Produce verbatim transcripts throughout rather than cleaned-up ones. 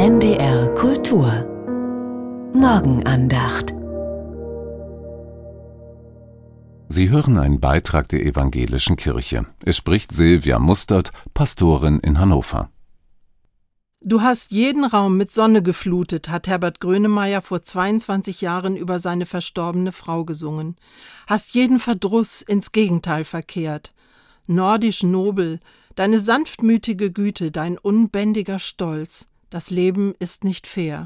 N D R Kultur Morgenandacht. Sie hören einen Beitrag der Evangelischen Kirche. Es spricht Silvia Mustert, Pastorin in Hannover. Du hast jeden Raum mit Sonne geflutet, hat Herbert Grönemeyer vor zweiundzwanzig Jahren über seine verstorbene Frau gesungen. Hast jeden Verdruss ins Gegenteil verkehrt. Nordisch nobel, deine sanftmütige Güte, dein unbändiger Stolz. Das Leben ist nicht fair.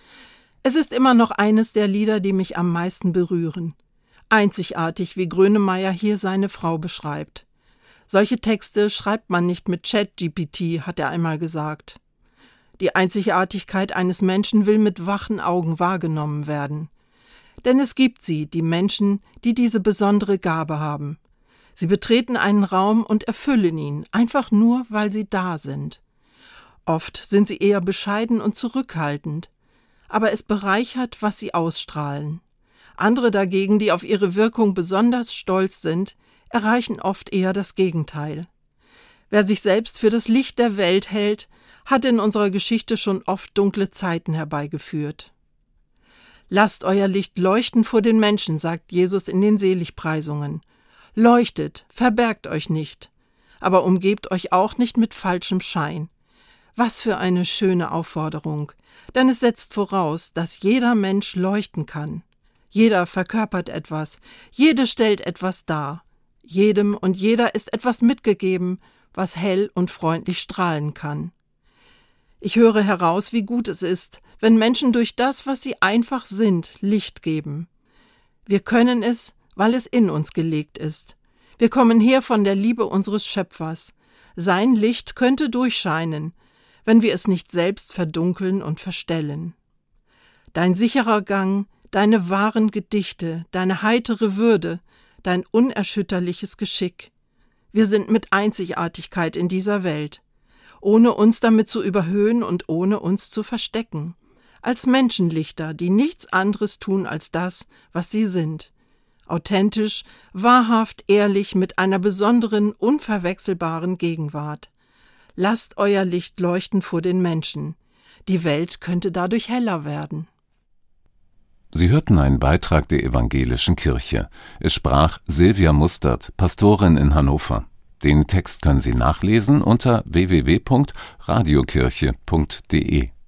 Es ist immer noch eines der Lieder, die mich am meisten berühren. Einzigartig, wie Grönemeyer hier seine Frau beschreibt. Solche Texte schreibt man nicht mit ChatGPT, hat er einmal gesagt. Die Einzigartigkeit eines Menschen will mit wachen Augen wahrgenommen werden. Denn es gibt sie, die Menschen, die diese besondere Gabe haben. Sie betreten einen Raum und erfüllen ihn, einfach nur, weil sie da sind. Oft sind sie eher bescheiden und zurückhaltend, aber es bereichert, was sie ausstrahlen. Andere dagegen, die auf ihre Wirkung besonders stolz sind, erreichen oft eher das Gegenteil. Wer sich selbst für das Licht der Welt hält, hat in unserer Geschichte schon oft dunkle Zeiten herbeigeführt. Lasst euer Licht leuchten vor den Menschen, sagt Jesus in den Seligpreisungen. Leuchtet, verbergt euch nicht, aber umgebt euch auch nicht mit falschem Schein. Was für eine schöne Aufforderung, denn es setzt voraus, dass jeder Mensch leuchten kann. Jeder verkörpert etwas, jede stellt etwas dar. Jedem und jeder ist etwas mitgegeben, was hell und freundlich strahlen kann. Ich höre heraus, wie gut es ist, wenn Menschen durch das, was sie einfach sind, Licht geben. Wir können es, weil es in uns gelegt ist. Wir kommen her von der Liebe unseres Schöpfers. Sein Licht könnte durchscheinen, wenn wir es nicht selbst verdunkeln und verstellen. Dein sicherer Gang, deine wahren Gedichte, deine heitere Würde, dein unerschütterliches Geschick. Wir sind mit Einzigartigkeit in dieser Welt, ohne uns damit zu überhöhen und ohne uns zu verstecken, als Menschenlichter, die nichts anderes tun als das, was sie sind. Authentisch, wahrhaft, ehrlich, mit einer besonderen, unverwechselbaren Gegenwart. Lasst euer Licht leuchten vor den Menschen. Die Welt könnte dadurch heller werden. Sie hörten einen Beitrag der Evangelischen Kirche. Es sprach Silvia Mustert, Pastorin in Hannover. Den Text können Sie nachlesen unter w w w punkt radiokirche punkt d e.